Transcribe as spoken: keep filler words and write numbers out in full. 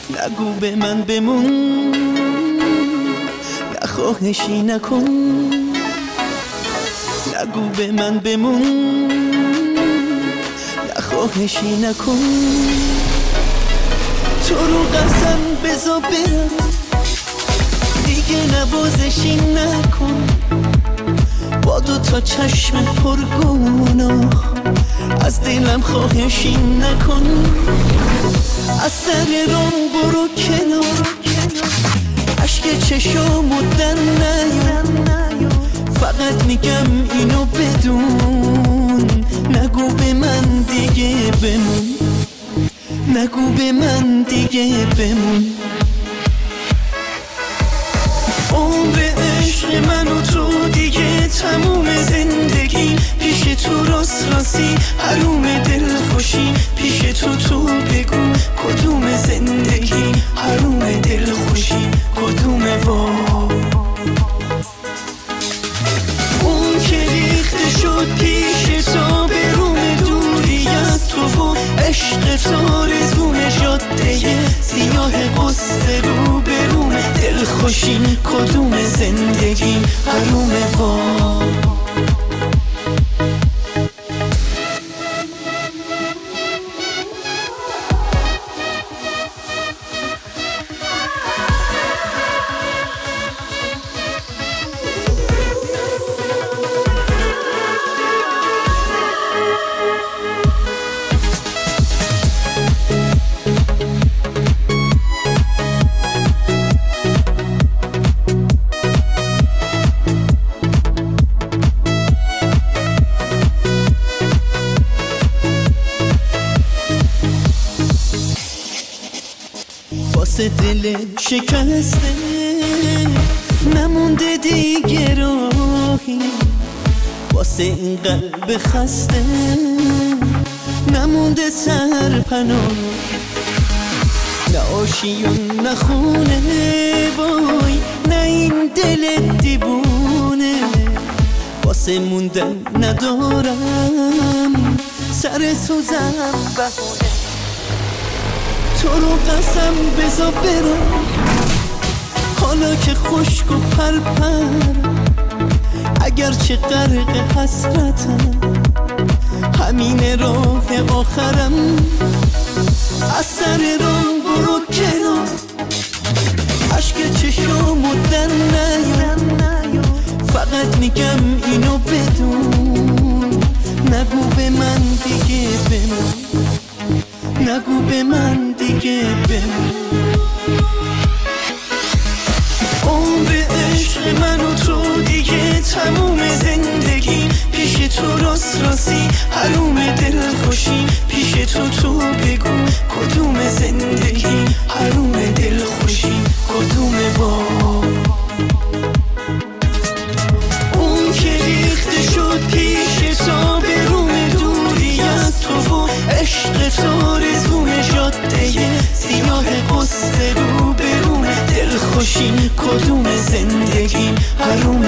نگو به من بمون، نخواهشی نکن. نگو به من بمون، نخواهشی نکن. تو رو قسم بذار برم، دیگه نوازشی نکن. با دو تا چشم پرگناه از دلم خواهشی نکن. از سر راه برو کنار، عشق چشامو در نیا. فقط میگم اینو بدون، نگو به من دیگه بمون. نگو به من دیگه بمون. عمر عشق من و تو دیگه تموم. زندگی پیش تو راست راستی حروم دل خوشی. پیش تو تو بگو کدوم زندگی حروم دل خوشی کدومه. وا اون که ریخته شد پیش تو به روم دوری از تو و عشق تو رزوم جاده سیاه قصه رو به روم دل خوشی کدوم زندگی حرومه. وا واسه دل شکسته نمونده دیگه راهی. واسه این قلب خسته نمونده سرپناه. نه آشیون نه خونه وای، نه این دل دیوونه. واسه موندن ندارم سر سوزم بهونه. تو رو قسم بذار برم حالا که خشک و پرپر. اگر چه غرق حسرتم همین راه آخرم. از سر راه برو کنار، عشق چشامو در نیا. فقط میگم اینو بدون، نگو به من دیگه بمون. نگو به من دیگه بمون. عمر عشق من و تو دیگه تموم. زندگی پیش تو راست راستی حروم دل خوشی. پیش تو تو بگو کدوم زندگی حروم دل خوشی کدومه. وا اون که ریخته شد پیش تو به روم دوری از تو و عشق تو رزوم جاده سیاه قصه رو به روم دل خوشی کدوم زندگی حروم.